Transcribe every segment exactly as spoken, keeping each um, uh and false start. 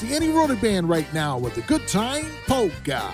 the Eddie Roder Band right now with the Good Time Polka.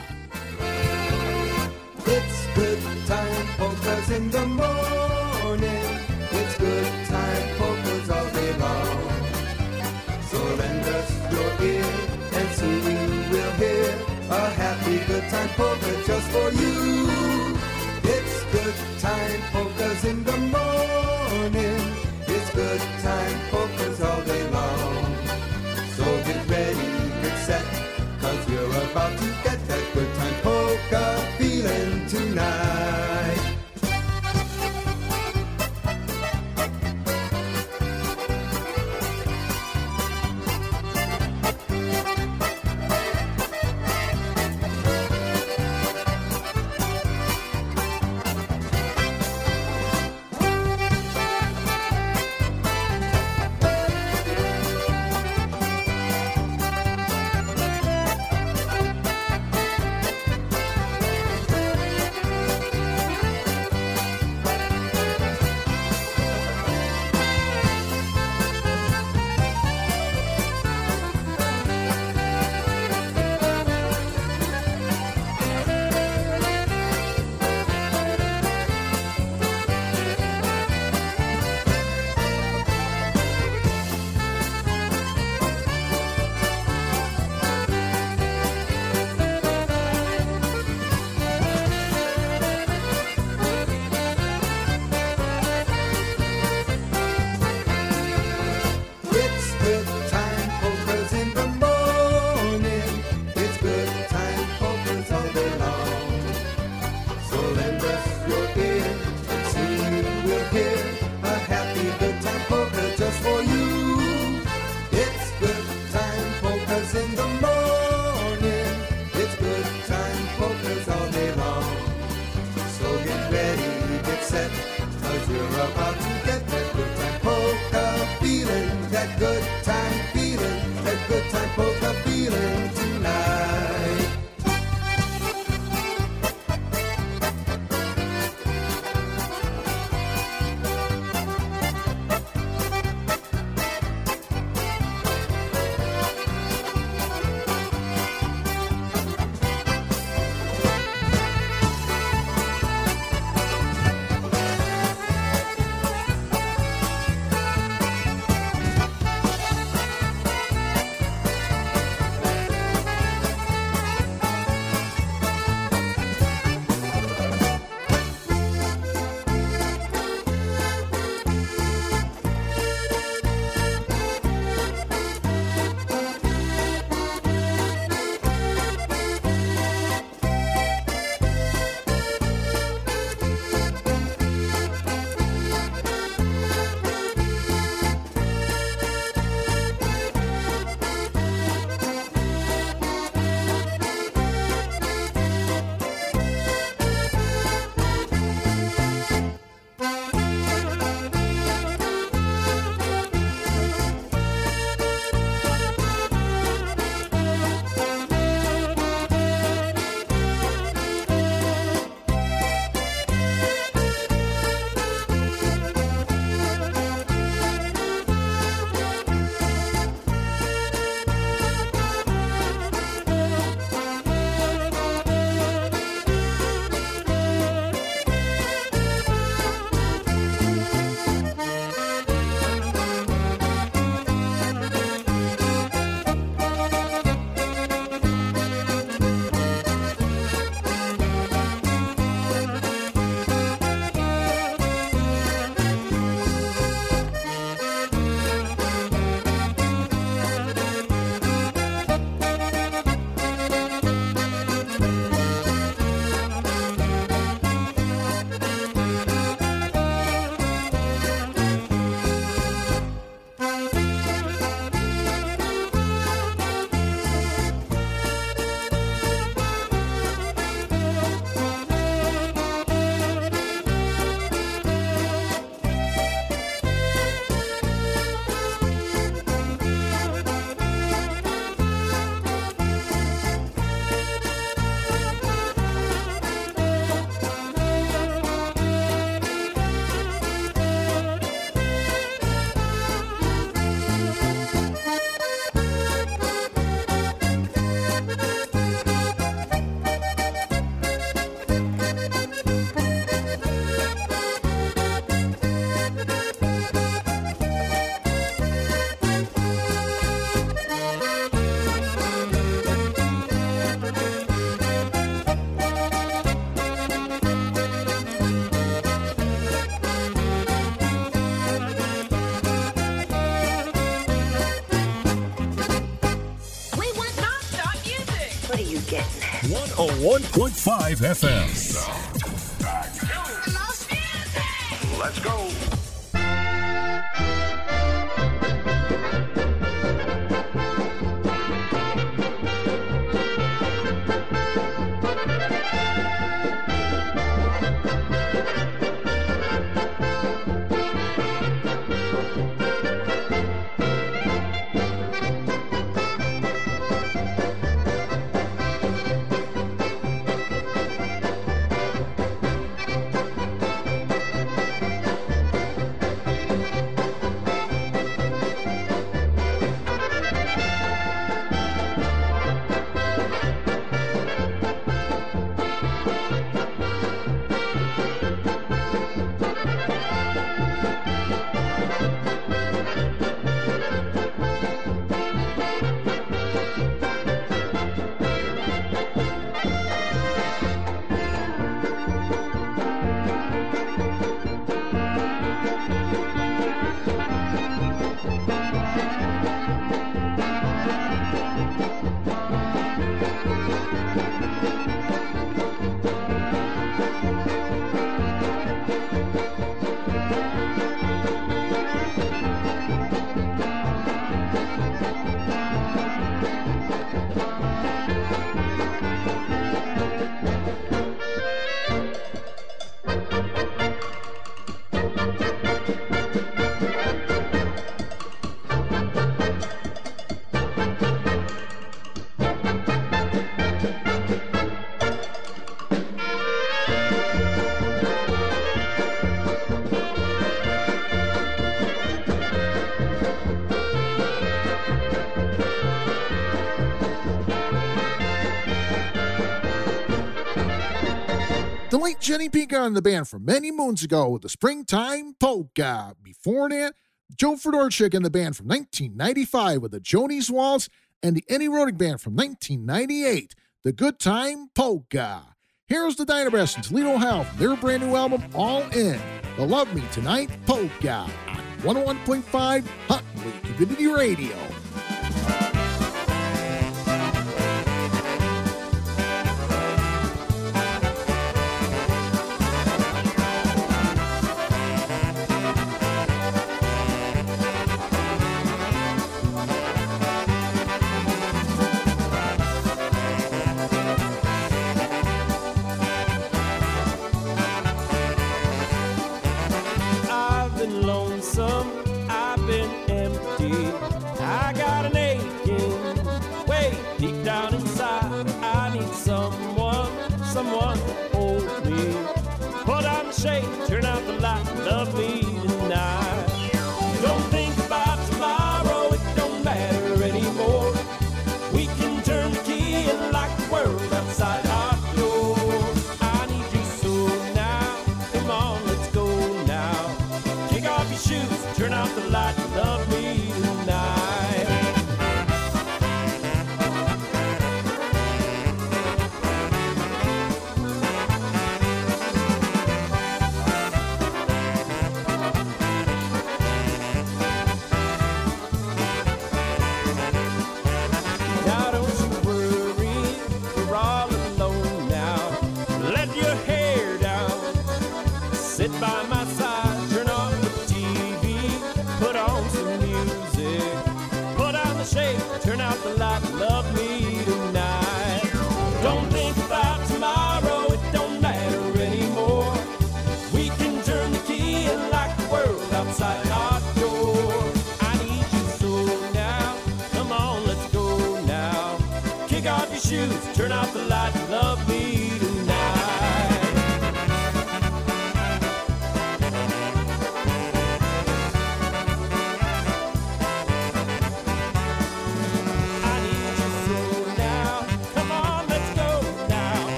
It's good time polkas in the morning. It's good time polkas all day long. So lend us your ear and soon you will hear a happy good time polka just for you. It's good time polkas in the morning. It's good time polkas all day long. So get ready, get set, cause you're about to get that good time polka feeling tonight. oh one point five F M. Let's go. The late Jenny P got in the band from many moons ago with the Springtime Polka. Before that, Joe Fedorchik in the band from nineteen ninety-five with the Joni's Waltz, and the Eddie Rodig Band from nineteen ninety-eight, the Good Time Polka. Here's the Dynabrass and Toledo Hell from their brand new album, All In, the Love Me Tonight Polka, on one oh one point five Huntley Community Radio.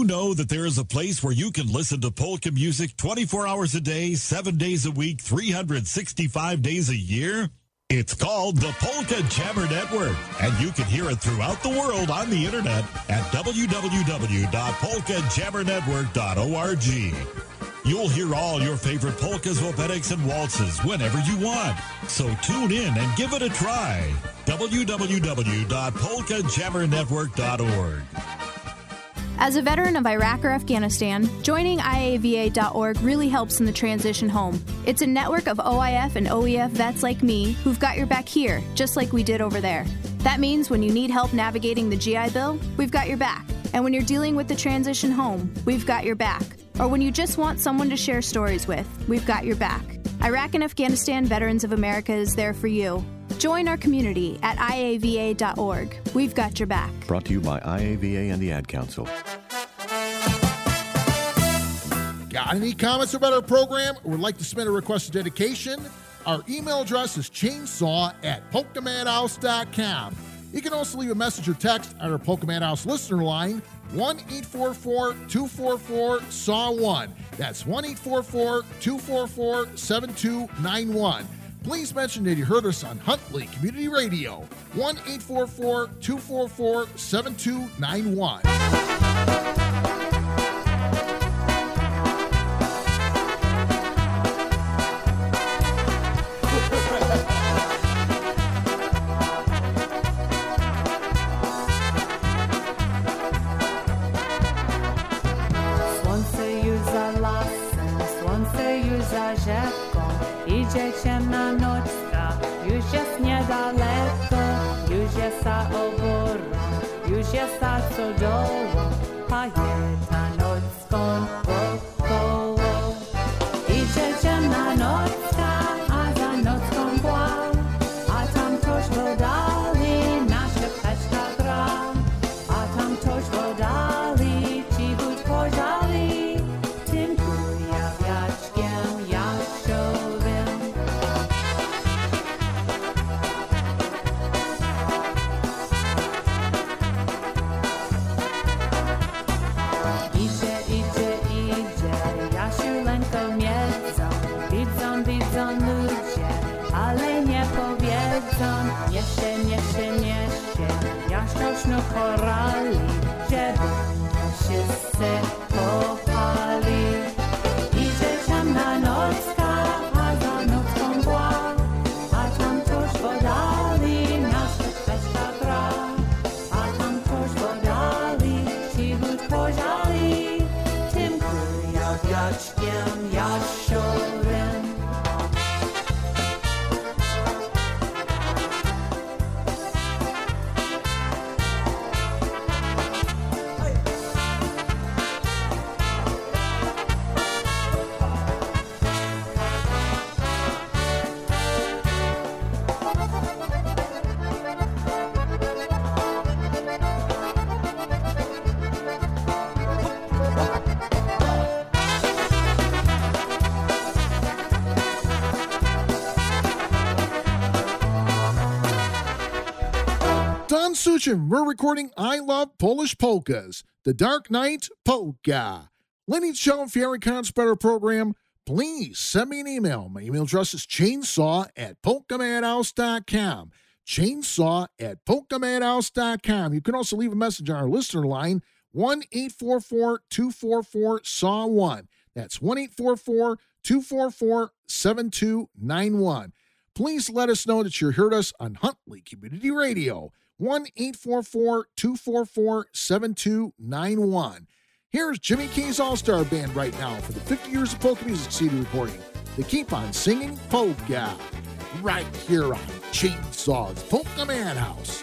know that there is a place where you can listen to polka music twenty-four hours a day, seven days a week, three hundred sixty-five days a year? It's called the Polka Jammer Network, and you can hear it throughout the world on the internet at w w w dot polka jammer network dot org. You'll hear all your favorite polkas, opetics, and waltzes whenever you want. So tune in and give it a try. w w w dot polka jammer network dot org. As a veteran of Iraq or Afghanistan, joining I A V A dot org really helps in the transition home. It's a network of O I F and O E F vets like me who've got your back here, just like we did over there. That means when you need help navigating the G I Bill, we've got your back. And when you're dealing with the transition home, we've got your back. Or when you just want someone to share stories with, we've got your back. Iraq and Afghanistan Veterans of America is there for you. Join our community at I A V A dot org. We've got your back. Brought to you by I A V A and the Ad Council. Got any comments about our program or would like to submit a request of dedication? Our email address is chainsaw at polka madhouse dot com. You can also leave a message or text at our Polka Madhouse listener line, one eight four four, two four four, S A W one. That's one eight four four, two four four, seven two nine one. Please mention that you heard us on Huntley Community Radio, one eight four four, two four four, seven two nine one. Słońce już za lasem, słońce już za rzeką. Idzie ciemna nocka, już jest niedaleko, już jest za oborą, już jest za stodołą, pamięta nocką wokoło. Idzie ciemna nocka, a za nocką mgła, a tam ktoś w oddali nasza peczka gra, a tam ktoś w oddali ci wód pożali, tym kujawiaczkiem jasiowym. Idzie, idzie, idzie, Jasiu lęką miedzą, widzą, widzą ludzie, ale nie powiedzą. Niesie, niesie, niesie, Jaś no chorali, żeby wszyscy kochali. Idzie ciemna nocka, a za nocką mgła, a tam ktoś w oddali nasza peczka gra, a tam ktoś w oddali ci wód pożali, tym kujawiaczkiem jasiowym. Don Suchin, we're recording I Love Polish Polkas, The Dark Knight Polka. Lenny Cho, if you have any comments about our program, please send me an email. My email address is chainsaw at polka madhouse dot com. Chainsaw at polka madhouse dot com. You can also leave a message on our listener line, one eight four four, two four four, S A W one. That's one eight four four, two four four, seven two nine one. Please let us know that you heard us on Huntley Community Radio, one eight four four, two four four, seven two nine one. Here's Jimmy K's All-Star Band right now for the fifty years of polka music C D recording. They keep on singing polka right here on Chainsaw's Polka Madhouse.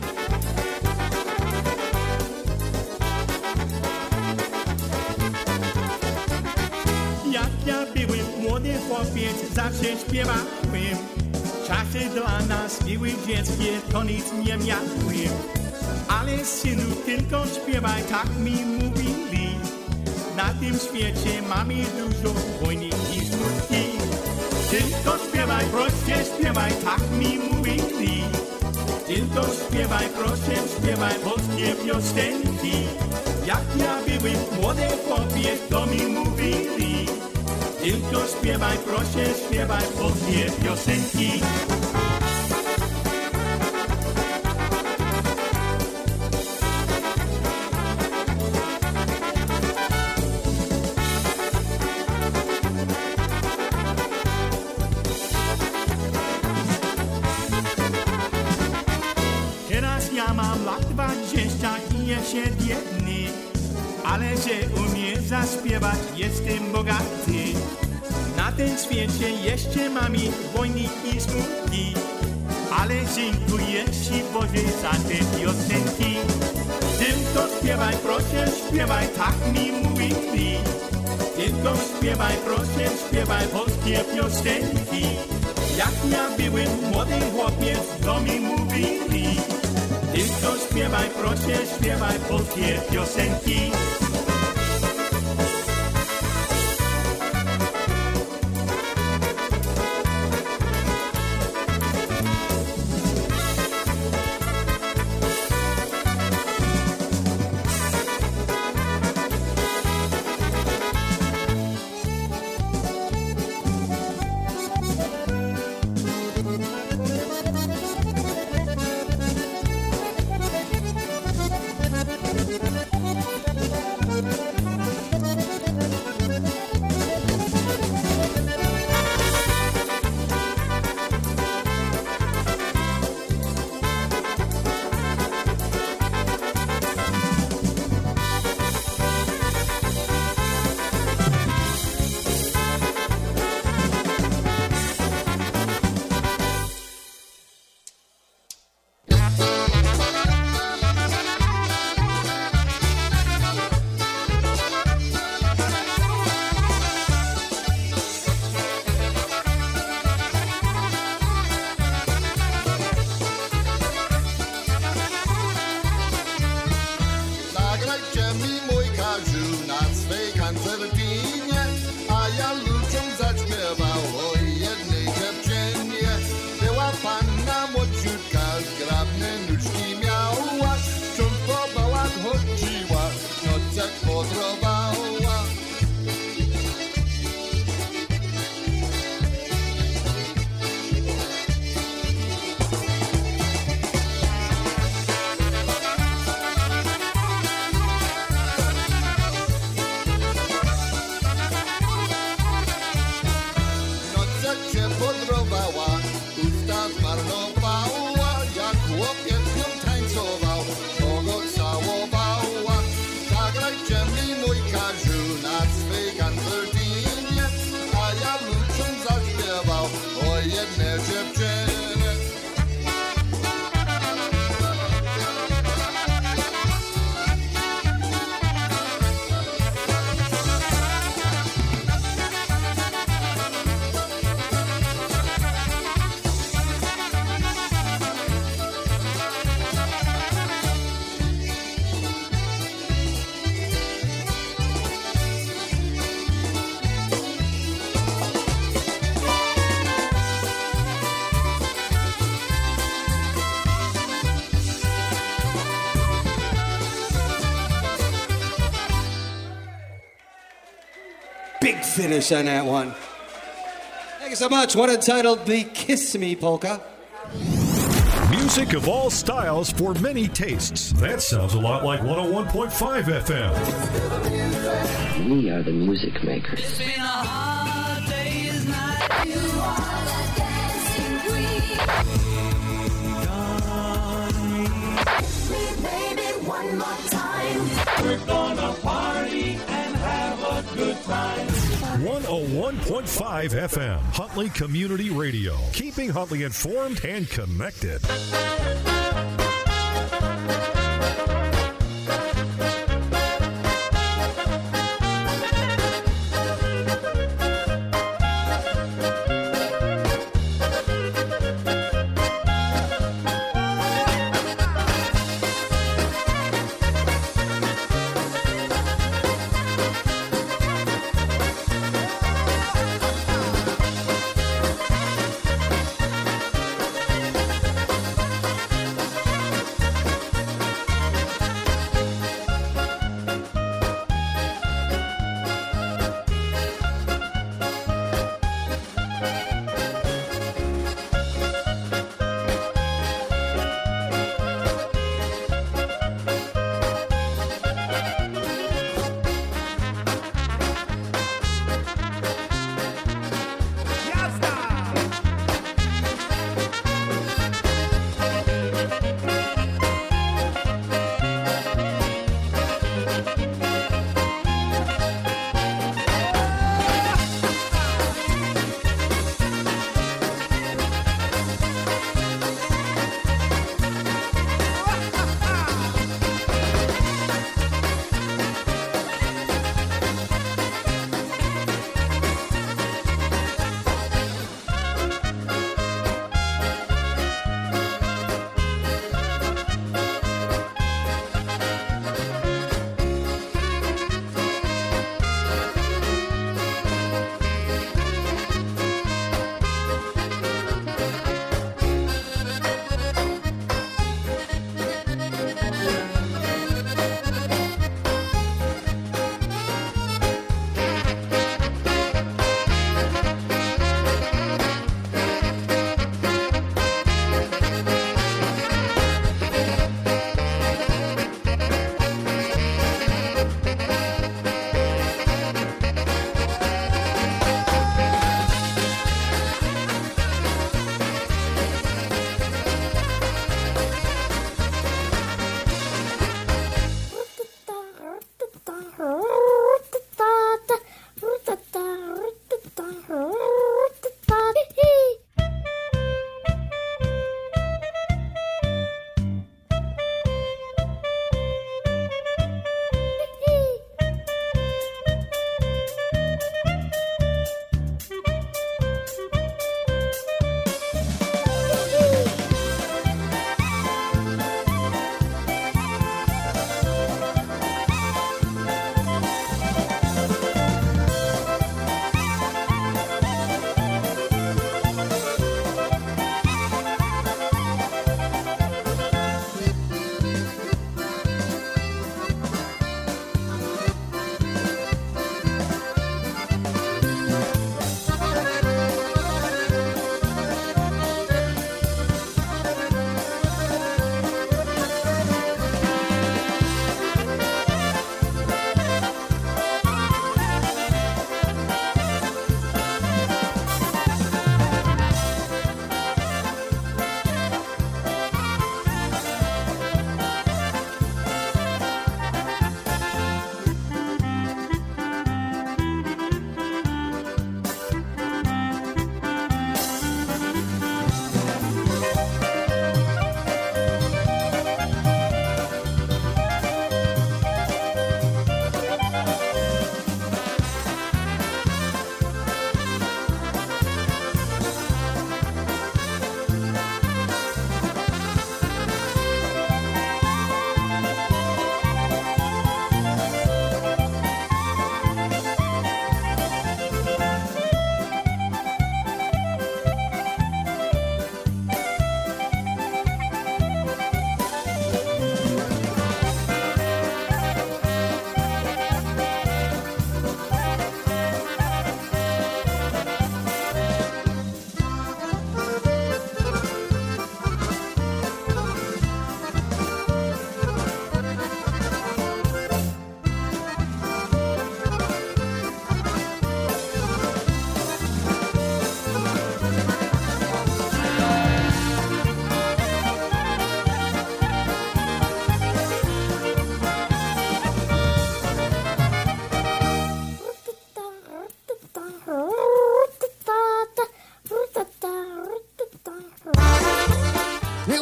Jak ja byłem młody chłopiec, zawsze śpiewałem. Czasy dla nas były dzieckie, to nic nie miałem. Ale synu, tylko śpiewaj, tak mi mówili. Na tym świecie mamy dużo wojny i smutki. Tylko śpiewaj, proszę śpiewaj, tak mi mówili. Tylko śpiewaj, proszę, śpiewaj polskie piosenki. Jak ja byłem młody chłopiec, to mi mówili. Tylko śpiewaj, proszę, śpiewaj polskie piosenki. Ja mam lat dwadzieścia i jeszcze biedny, ale że umiem zaśpiewać, jestem bogaty. Na tym świecie jeszcze mam i wojny i smutki, ale dziękuję Ci Boże za te piosenki. Tylko śpiewaj, proszę, śpiewaj, tak mi mówili. Tylko śpiewaj, proszę, śpiewaj polskie piosenki. Jak ja byłem młody chłopiec, to mi mówili. Tylko śpiewaj, proszę, śpiewaj polskie piosenki. Big finish on that one. Thank you so much. One entitled the Kiss Me Polka. Music of all styles for many tastes. That sounds a lot like one oh one point five F M. We are the music makers. It's been a hard day's night. You are the dancing queen. Me, baby, one more time. We're gonna party and have a good time. one oh one point five F M, Huntley Community Radio, keeping Huntley informed and connected.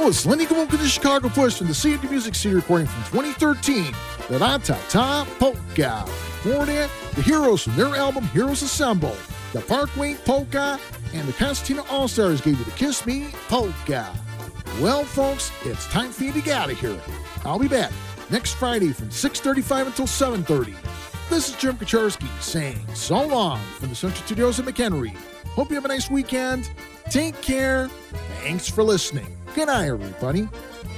was Lenny Gomulka, the Chicago Push from the C and D Music C D recording from twenty thirteen, the Ra-Ta-Ta Polka. Before that, the Heroes from their album Heroes Assemble, the Parkway Polka, and the Constantina All-Stars gave you the Kiss Me Polka. Well, folks, it's time for you to get out of here. I'll be back next Friday from six thirty-five until seven thirty. This is Jim Kaczarski saying so long from the Central Studios at McHenry. Hope you have a nice weekend. Take care. Thanks for listening. Good night, everybody.